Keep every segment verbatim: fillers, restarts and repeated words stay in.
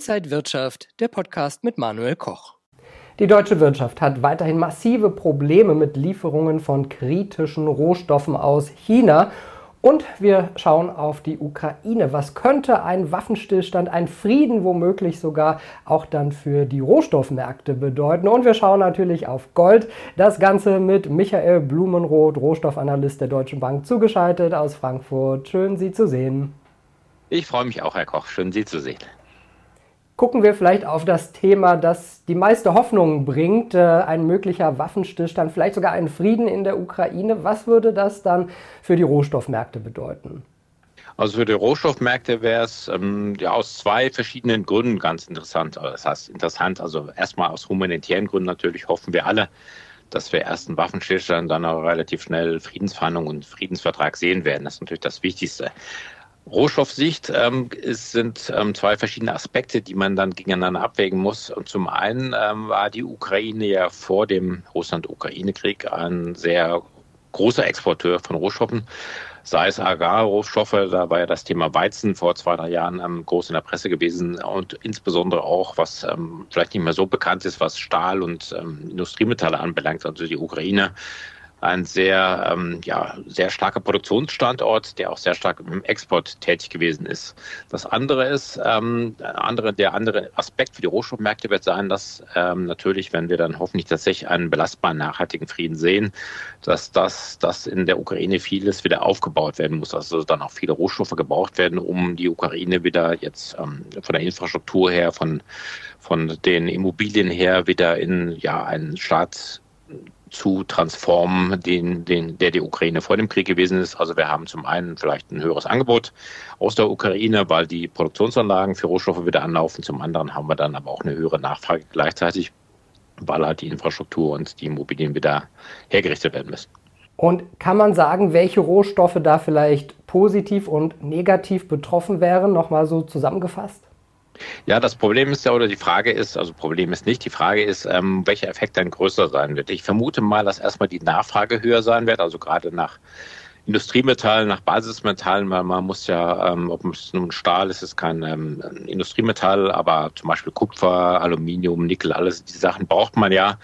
Inside Wirtschaft, der Podcast mit Manuel Koch. Die deutsche Wirtschaft hat weiterhin massive Probleme mit Lieferungen von kritischen Rohstoffen aus China. Und wir schauen auf die Ukraine. Was könnte ein Waffenstillstand, ein Frieden womöglich sogar auch dann für die Rohstoffmärkte bedeuten? Und wir schauen natürlich auf Gold. Das Ganze mit Michael Blumenroth, Rohstoffanalyst der Deutschen Bank, zugeschaltet aus Frankfurt. Schön, Sie zu sehen. Ich freue mich auch, Herr Koch. Schön, Sie zu sehen. Gucken wir vielleicht auf das Thema, das die meiste Hoffnung bringt, ein möglicher Waffenstillstand, vielleicht sogar einen Frieden in der Ukraine. Was würde das dann für die Rohstoffmärkte bedeuten? Also für die Rohstoffmärkte wäre es ähm, ja aus zwei verschiedenen Gründen ganz interessant. Das heißt interessant, also erstmal aus humanitären Gründen natürlich hoffen wir alle, dass wir erst einen Waffenstillstand, dann auch relativ schnell Friedensverhandlungen und Friedensvertrag sehen werden. Das ist natürlich das Wichtigste. Rohstoffsicht ähm, es sind ähm, zwei verschiedene Aspekte, die man dann gegeneinander abwägen muss. Und zum einen ähm, war die Ukraine ja vor dem Russland-Ukraine-Krieg ein sehr großer Exporteur von Rohstoffen, sei es Agrarrohstoffe, da war ja das Thema Weizen vor zwei, drei Jahren ähm, groß in der Presse gewesen und insbesondere auch, was ähm, vielleicht nicht mehr so bekannt ist, was Stahl und ähm, Industriemetalle anbelangt, also die Ukraine. Ein sehr, ähm, ja, sehr starker Produktionsstandort, der auch sehr stark im Export tätig gewesen ist. Das andere ist, ähm, andere, der andere Aspekt für die Rohstoffmärkte wird sein, dass ähm, natürlich, wenn wir dann hoffentlich tatsächlich einen belastbaren, nachhaltigen Frieden sehen, dass das, dass in der Ukraine vieles wieder aufgebaut werden muss. Also dann auch viele Rohstoffe gebraucht werden, um die Ukraine wieder jetzt ähm, von der Infrastruktur her, von, von den Immobilien her wieder in ja, einen Staat zu transformen, den, den, der die Ukraine vor dem Krieg gewesen ist. Also wir haben zum einen vielleicht ein höheres Angebot aus der Ukraine, weil die Produktionsanlagen für Rohstoffe wieder anlaufen. Zum anderen haben wir dann aber auch eine höhere Nachfrage gleichzeitig, weil halt die Infrastruktur und die Immobilien wieder hergerichtet werden müssen. Und kann man sagen, welche Rohstoffe da vielleicht positiv und negativ betroffen wären? Nochmal so zusammengefasst? Ja, das Problem ist ja, oder die Frage ist, also Problem ist nicht, die Frage ist, ähm, welcher Effekt dann größer sein wird. Ich vermute mal, dass erstmal die Nachfrage höher sein wird, also gerade nach Industriemetallen, nach Basismetallen, weil man muss ja, ähm, ob es nun Stahl ist, ist kein ähm, Industriemetall, aber zum Beispiel Kupfer, Aluminium, Nickel, alles diese Sachen braucht man ja,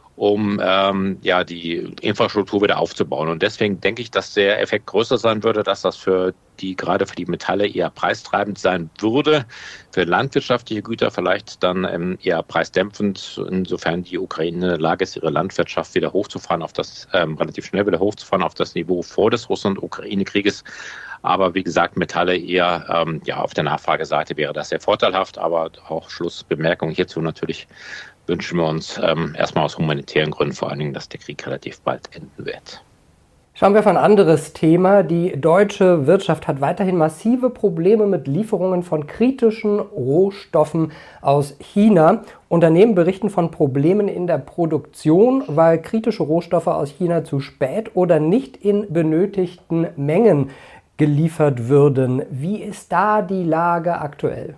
um ähm, ja die Infrastruktur wieder aufzubauen. Und deswegen denke ich, dass der Effekt größer sein würde, dass das für die gerade für die Metalle eher preistreibend sein würde, für landwirtschaftliche Güter vielleicht dann ähm, eher preisdämpfend, insofern die Ukraine in der Lage ist, ihre Landwirtschaft wieder hochzufahren, auf das ähm, relativ schnell wieder hochzufahren auf das Niveau vor des Russland-Ukraine-Krieges. Aber wie gesagt, Metalle eher ähm, ja auf der Nachfrageseite wäre das sehr vorteilhaft, aber auch Schlussbemerkung hierzu natürlich wünschen wir uns ähm, erstmal aus humanitären Gründen vor allen Dingen, dass der Krieg relativ bald enden wird. Schauen wir auf ein anderes Thema. Die deutsche Wirtschaft hat weiterhin massive Probleme mit Lieferungen von kritischen Rohstoffen aus China. Unternehmen berichten von Problemen in der Produktion, weil kritische Rohstoffe aus China zu spät oder nicht in benötigten Mengen geliefert würden. Wie ist da die Lage aktuell?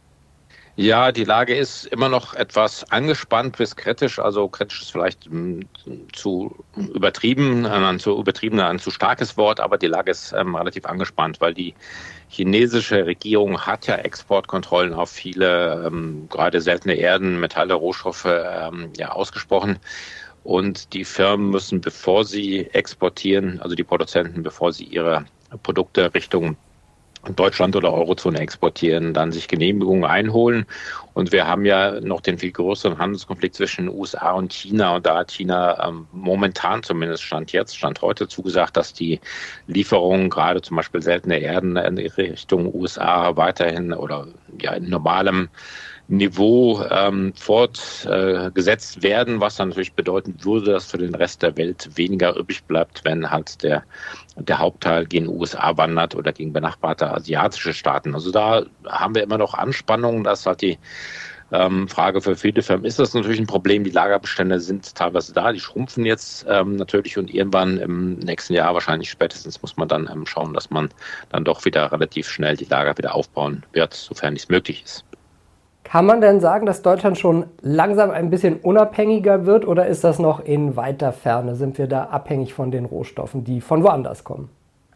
Ja, die Lage ist immer noch etwas angespannt bis kritisch. Also kritisch ist vielleicht m, zu übertrieben, ein zu übertriebener, ein zu starkes Wort, aber die Lage ist ähm, relativ angespannt, weil die chinesische Regierung hat ja Exportkontrollen auf viele, ähm, gerade seltene Erden, Metalle, Rohstoffe ähm, ja, ausgesprochen. Und die Firmen müssen, bevor sie exportieren, also die Produzenten, bevor sie ihre Produkte Richtung Deutschland oder Eurozone exportieren, dann sich Genehmigungen einholen. Und wir haben ja noch den viel größeren Handelskonflikt zwischen den U S A und China. Und da hat China ähm, momentan zumindest Stand jetzt, Stand heute zugesagt, dass die Lieferungen gerade zum Beispiel seltene Erden in Richtung U S A weiterhin oder ja in normalem Niveau ähm, fortgesetzt äh, werden, was dann natürlich bedeuten würde, dass für den Rest der Welt weniger übrig bleibt, wenn halt der, der Hauptteil gegen U S A wandert oder gegen benachbarte asiatische Staaten. Also da haben wir immer noch Anspannungen. Das ist halt die ähm, Frage für viele Firmen. Ist das natürlich ein Problem? Die Lagerbestände sind teilweise da, die schrumpfen jetzt ähm, natürlich und irgendwann im nächsten Jahr wahrscheinlich spätestens muss man dann ähm, schauen, dass man dann doch wieder relativ schnell die Lager wieder aufbauen wird, sofern dies möglich ist. Kann man denn sagen, dass Deutschland schon langsam ein bisschen unabhängiger wird oder ist das noch in weiter Ferne? Sind wir da abhängig von den Rohstoffen, die von woanders kommen?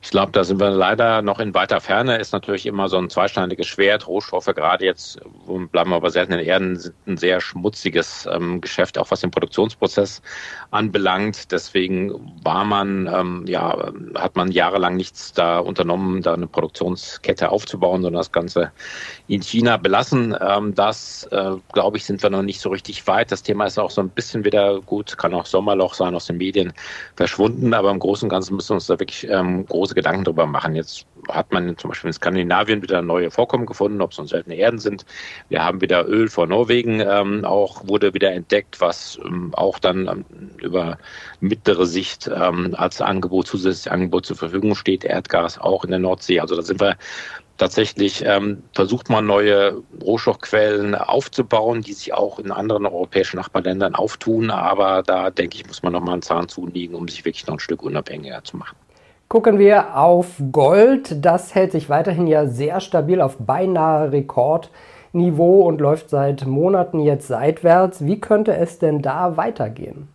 Ich glaube, da sind wir leider noch in weiter Ferne. Ist natürlich immer so ein zweischneidiges Schwert. Rohstoffe, gerade jetzt, bleiben wir bei seltenen Erden, sind ein sehr schmutziges ähm, Geschäft, auch was den Produktionsprozess anbelangt. Deswegen war man, ähm, ja, hat man jahrelang nichts da unternommen, da eine Produktionskette aufzubauen, sondern das Ganze in China belassen. Ähm, das, äh, glaube ich, sind wir noch nicht so richtig weit. Das Thema ist auch so ein bisschen wieder gut, kann auch Sommerloch sein, aus den Medien verschwunden, aber im Großen und Ganzen müssen wir uns da wirklich ähm, große Gedanken drüber machen. Jetzt hat man zum Beispiel in Skandinavien wieder neue Vorkommen gefunden, ob es nun seltene Erden sind. Wir haben wieder Öl vor Norwegen, ähm, auch wurde wieder entdeckt, was ähm, auch dann ähm, über mittlere Sicht ähm, als Angebot, zusätzliches Angebot zur Verfügung steht. Erdgas auch in der Nordsee. Also da sind wir tatsächlich, ähm, versucht man neue Rohstoffquellen aufzubauen, die sich auch in anderen europäischen Nachbarländern auftun. Aber da, denke ich, muss man noch mal einen Zahn zulegen, um sich wirklich noch ein Stück unabhängiger zu machen. Gucken wir auf Gold. Das hält sich weiterhin ja sehr stabil auf beinahe Rekordniveau und läuft seit Monaten jetzt seitwärts. Wie könnte es denn da weitergehen?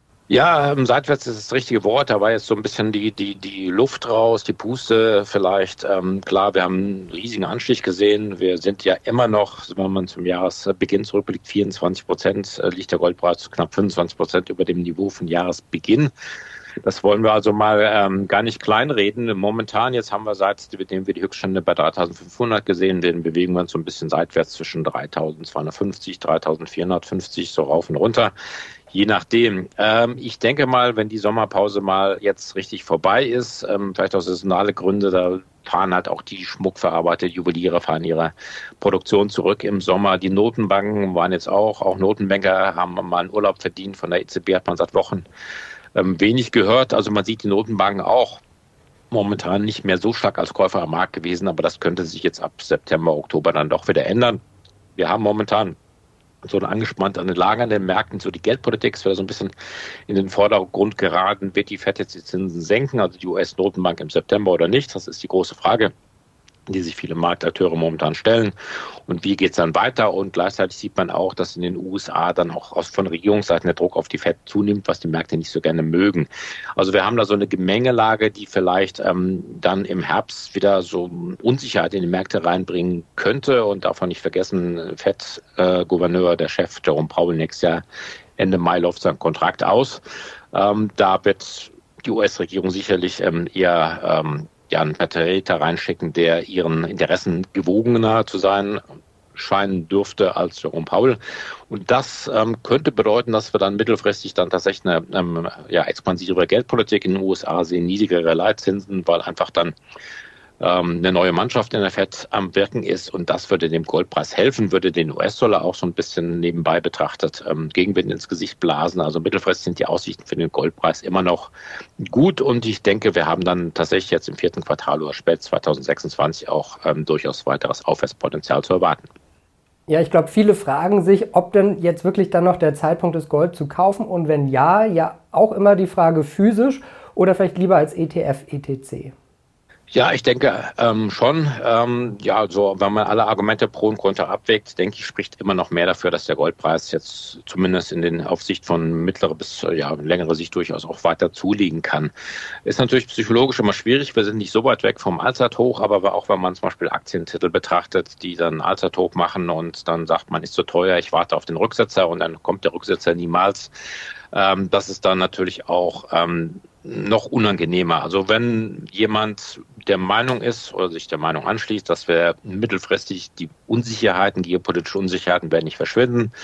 Ja, seitwärts ist das richtige Wort. Da war jetzt so ein bisschen die, die, die Luft raus, die Puste vielleicht. Ähm, klar, wir haben einen riesigen Anstieg gesehen. Wir sind ja immer noch, wenn man zum Jahresbeginn zurückblickt, vierundzwanzig Prozent liegt der Goldpreis knapp fünfundzwanzig Prozent über dem Niveau von Jahresbeginn. Das wollen wir also mal ähm, gar nicht kleinreden. Momentan, jetzt haben wir seitdem wir die Höchststände bei dreitausendfünfhundert gesehen, den bewegen wir uns so ein bisschen seitwärts zwischen dreitausendzweihundertfünfzig, dreitausendvierhundertfünfzig, so rauf und runter. Je nachdem. Ähm, ich denke mal, wenn die Sommerpause mal jetzt richtig vorbei ist, ähm, vielleicht aus saisonale Gründe, da fahren halt auch die schmuckverarbeiteten Juweliere, fahren ihre Produktion zurück im Sommer. Die Notenbanken waren jetzt auch, auch Notenbanker haben mal einen Urlaub verdient. Von der E Z B hat man seit Wochen ähm, wenig gehört. Also man sieht die Notenbanken auch momentan nicht mehr so stark als Käufer am Markt gewesen, aber das könnte sich jetzt ab September, Oktober dann doch wieder ändern. Wir haben momentan so eine angespannte Lage an den Märkten, so die Geldpolitik ist wieder so ein bisschen in den Vordergrund geraten. Wird die Fed jetzt die Zinsen senken, also die U S-Notenbank im September oder nicht? Das ist die große Frage, die sich viele Marktakteure momentan stellen. Und wie geht es dann weiter? Und gleichzeitig sieht man auch, dass in den U S A dann auch aus, von Regierungsseiten der Druck auf die Fed zunimmt, was die Märkte nicht so gerne mögen. Also wir haben da so eine Gemengelage, die vielleicht ähm, dann im Herbst wieder so Unsicherheit in die Märkte reinbringen könnte. Und davon nicht vergessen, Fed-Gouverneur, äh, der Chef Jerome Powell nächstes Jahr, Ende Mai läuft sein Kontrakt aus. Ähm, da wird die U S-Regierung sicherlich ähm, eher ähm, ja, einen Vertreter reinschicken, der ihren Interessen gewogener zu sein scheinen dürfte als Jerome Powell. Und das ähm, könnte bedeuten, dass wir dann mittelfristig dann tatsächlich eine ähm, ja, expansivere Geldpolitik in den U S A sehen, niedrigere Leitzinsen, weil einfach dann ähm, eine neue Mannschaft in der Fed am Wirken ist. Und das würde dem Goldpreis helfen, würde den U S-Dollar auch so ein bisschen nebenbei betrachtet ähm, Gegenwind ins Gesicht blasen. Also mittelfristig sind die Aussichten für den Goldpreis immer noch gut. Und ich denke, wir haben dann tatsächlich jetzt im vierten Quartal oder spät zweitausendsechsundzwanzig auch ähm, durchaus weiteres Aufwärtspotenzial zu erwarten. Ja, ich glaube, viele fragen sich, ob denn jetzt wirklich dann noch der Zeitpunkt ist, Gold zu kaufen. Und wenn ja, ja auch immer die Frage physisch oder vielleicht lieber als E T F, E T C. Ja, ich denke ähm, schon. Ähm, ja, also wenn man alle Argumente pro und contra abwägt, denke ich, spricht immer noch mehr dafür, dass der Goldpreis jetzt zumindest in den auf Sicht von mittlerer bis ja längere Sicht durchaus auch weiter zulegen kann. Ist natürlich psychologisch immer schwierig. Wir sind nicht so weit weg vom Allzeithoch, aber auch wenn man zum Beispiel Aktientitel betrachtet, die dann Allzeithoch machen und dann sagt man, ist so teuer, ich warte auf den Rücksetzer und dann kommt der Rücksetzer niemals. Ähm, das ist dann natürlich auch ähm, noch unangenehmer. Also wenn jemand der Meinung ist oder sich der Meinung anschließt, dass wir mittelfristig die Unsicherheiten, geopolitische Unsicherheiten werden nicht verschwinden,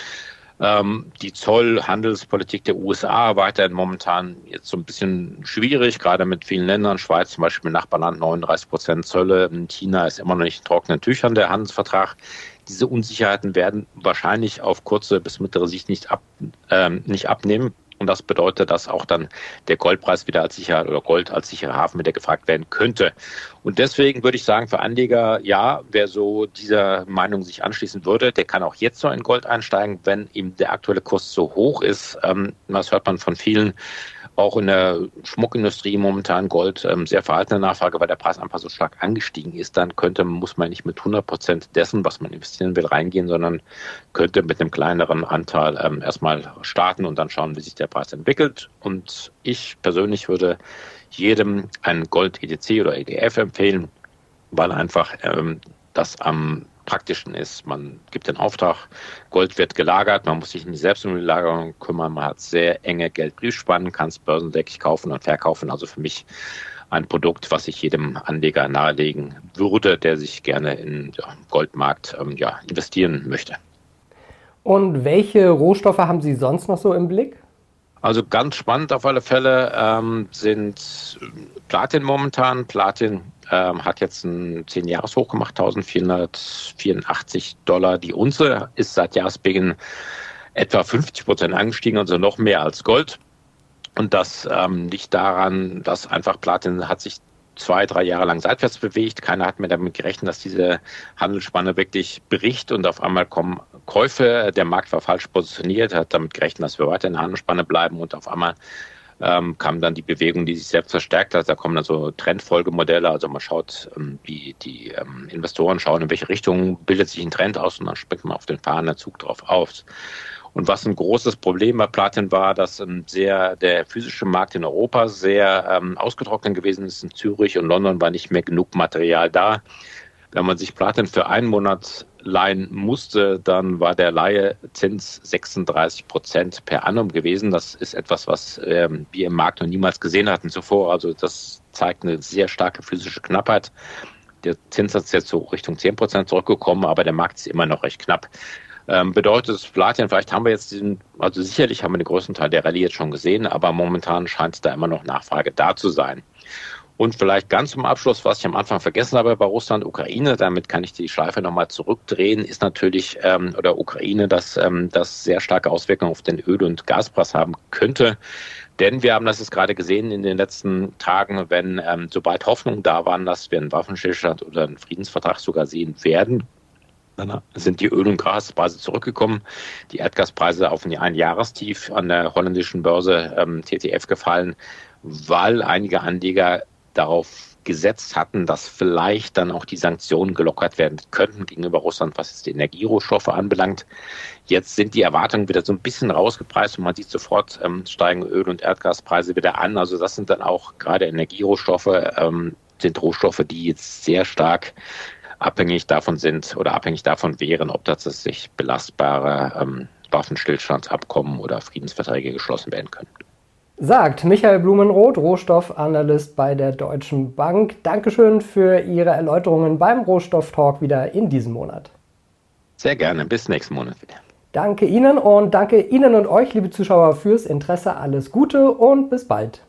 ähm, die Zoll-Handelspolitik der U S A weiterhin momentan jetzt so ein bisschen schwierig, gerade mit vielen Ländern, Schweiz zum Beispiel, Nachbarland neununddreißig Prozent Zölle, China ist immer noch nicht in trockenen Tüchern der Handelsvertrag. Diese Unsicherheiten werden wahrscheinlich auf kurze bis mittlere Sicht nicht, ab, ähm, nicht abnehmen. Und das bedeutet, dass auch dann der Goldpreis wieder als Sicherheit oder Gold als sicherer Hafen wieder gefragt werden könnte. Und deswegen würde ich sagen, für Anleger, ja, wer so dieser Meinung sich anschließen würde, der kann auch jetzt noch in Gold einsteigen, wenn ihm der aktuelle Kurs so hoch ist. Ähm, das hört man von vielen auch in der Schmuckindustrie momentan Gold ähm, sehr verhaltene Nachfrage, weil der Preis einfach so stark angestiegen ist, dann könnte, muss man nicht mit hundert Prozent dessen, was man investieren will, reingehen, sondern könnte mit einem kleineren Anteil ähm, erstmal starten und dann schauen, wie sich der Preis entwickelt. Und ich persönlich würde jedem einen Gold-E T C oder E T F empfehlen, weil einfach ähm, das am praktischen ist. Man gibt den Auftrag, Gold wird gelagert, man muss sich nicht selbst um die Lagerung kümmern, man hat sehr enge Geldbriefspannen, kann es börsendeckig kaufen und verkaufen. Also für mich ein Produkt, was ich jedem Anleger nahelegen würde, der sich gerne in ja, Goldmarkt ähm, ja, investieren möchte. Und welche Rohstoffe haben Sie sonst noch so im Blick? Also ganz spannend auf alle Fälle ähm, sind Platin momentan. Platin ähm, hat jetzt ein zehn-Jahres-Hoch gemacht, eintausendvierhundertvierundachtzig Dollar. Die Unze ist seit Jahresbeginn etwa fünfzig Prozent angestiegen, also noch mehr als Gold. Und das ähm, liegt daran, dass einfach Platin hat sich zwei, drei Jahre lang seitwärts bewegt. Keiner hat mehr damit gerechnet, dass diese Handelsspanne wirklich bricht und auf einmal kommen Käufe. Der Markt war falsch positioniert, hat damit gerechnet, dass wir weiter in der Handelsspanne bleiben und auf einmal ähm, kam dann die Bewegung, die sich selbst verstärkt hat. Da kommen dann so Trendfolgemodelle, also man schaut, ähm, die, die ähm, Investoren schauen, in welche Richtung bildet sich ein Trend aus und dann springt man auf den fahrenden Zug drauf auf. Und was ein großes Problem bei Platin war, dass ähm, sehr der physische Markt in Europa sehr ähm, ausgetrocknet gewesen ist. In Zürich und London war nicht mehr genug Material da. Wenn man sich Platin für einen Monat leihen musste, dann war der Leihezins sechsunddreißig Prozent per annum gewesen. Das ist etwas, was ähm, wir im Markt noch niemals gesehen hatten zuvor. Also das zeigt eine sehr starke physische Knappheit. Der Zinssatz ist jetzt so Richtung zehn Prozent zurückgekommen, aber der Markt ist immer noch recht knapp. Ähm, bedeutet es Platin, vielleicht haben wir jetzt diesen, also sicherlich haben wir den größten Teil der Rallye jetzt schon gesehen, aber momentan scheint da immer noch Nachfrage da zu sein. Und vielleicht ganz zum Abschluss, was ich am Anfang vergessen habe bei Russland, Ukraine, damit kann ich die Schleife nochmal zurückdrehen, ist natürlich, ähm, oder Ukraine, dass ähm, das sehr starke Auswirkungen auf den Öl- und Gaspreis haben könnte. Denn wir haben das jetzt gerade gesehen in den letzten Tagen, wenn ähm, sobald Hoffnung da waren, dass wir einen Waffenstillstand oder einen Friedensvertrag sogar sehen werden, dann sind die Öl- und Gaspreise zurückgekommen, die Erdgaspreise auf ein Einjahrestief an der holländischen Börse ähm, T T F gefallen, weil einige Anleger darauf gesetzt hatten, dass vielleicht dann auch die Sanktionen gelockert werden könnten gegenüber Russland, was jetzt die Energierohstoffe anbelangt. Jetzt sind die Erwartungen wieder so ein bisschen rausgepreist und man sieht sofort, ähm, steigen Öl- und Erdgaspreise wieder an. Also das sind dann auch gerade Energierohstoffe, ähm, sind Rohstoffe, die jetzt sehr stark abhängig davon sind oder abhängig davon wären, ob tatsächlich belastbare ähm, Waffenstillstandsabkommen oder Friedensverträge geschlossen werden können. Sagt Michael Blumenroth, Rohstoffanalyst bei der Deutschen Bank. Dankeschön für Ihre Erläuterungen beim Rohstofftalk wieder in diesem Monat. Sehr gerne, bis nächsten Monat wieder. Danke Ihnen und danke Ihnen und euch, liebe Zuschauer, fürs Interesse. Alles Gute und bis bald.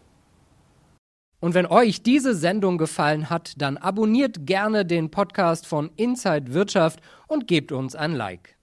Und wenn euch diese Sendung gefallen hat, dann abonniert gerne den Podcast von Inside Wirtschaft und gebt uns ein Like.